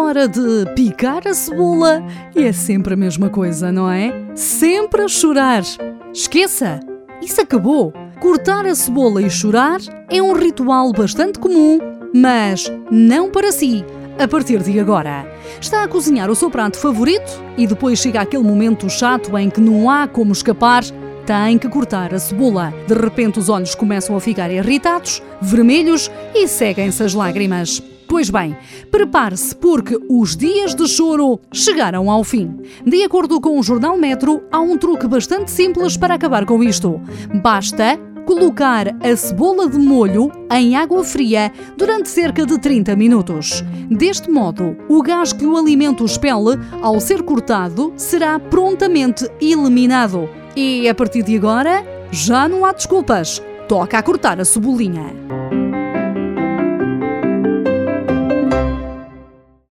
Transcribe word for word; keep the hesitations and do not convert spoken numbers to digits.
hora de picar a cebola e é sempre a mesma coisa, não é? Sempre a chorar. Esqueça, isso acabou. Cortar a cebola e chorar é um ritual bastante comum, mas não para si. A partir de agora, está a cozinhar o seu prato favorito e depois chega aquele momento chato em que não há como escapar, tem que cortar a cebola. De repente os olhos começam a ficar irritados, vermelhos e seguem-se as lágrimas. Pois bem, prepare-se porque os dias de choro chegaram ao fim. De acordo com o jornal Metro, há um truque bastante simples para acabar com isto. Basta colocar a cebola de molho em água fria durante cerca de trinta minutos. Deste modo, o gás que o alimento expele, ao ser cortado, será prontamente eliminado. E a partir de agora, já não há desculpas. Toca a cortar a cebolinha.